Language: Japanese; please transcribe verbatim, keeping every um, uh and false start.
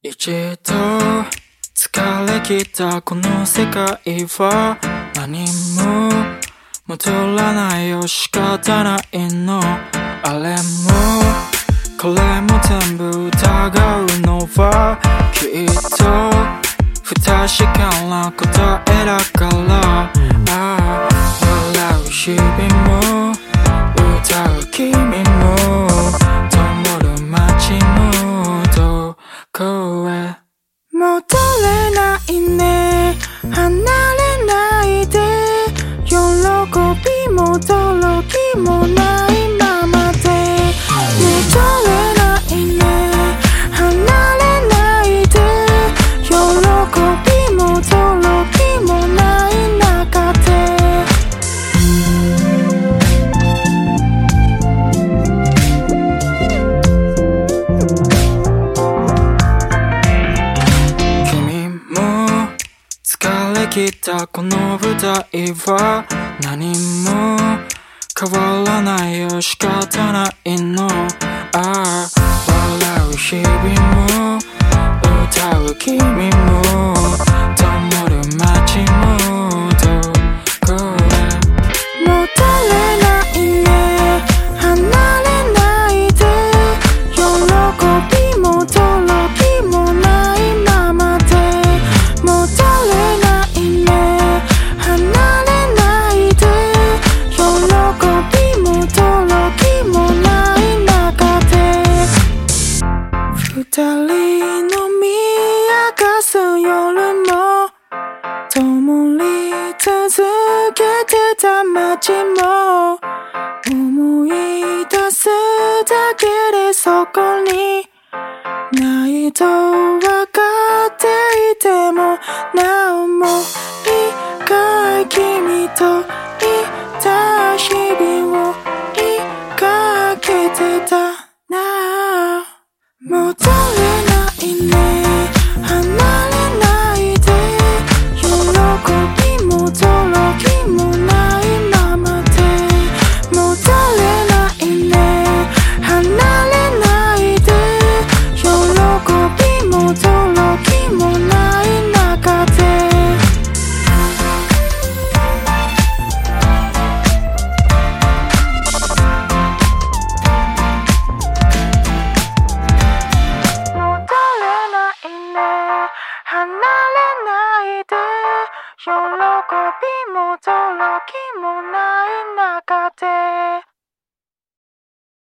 一度疲れ切ったこの世界は何も戻らないよ仕方ないのあれもこれも全部疑うのはきっと不確かな答えだからああ笑う日々も歌う君も灯る街もどこへ戻れないね離れないで喜びも驚きもないままで戻れないね離れないで喜びも驚きもない中で君も疲れ切ったこの舞台は何も変わらないよ仕方ないのああ笑う日々も歌う君も灯る街もどこへ戻れないね離れないで喜びも驚きもないままで戻れないね離れないで喜びも驚きもない中で二人の見明かす夜も灯り続けてた街も思い出すだけでそこにないと分かっていてもなおも一回君といた日々を追いかけてたな戻れないね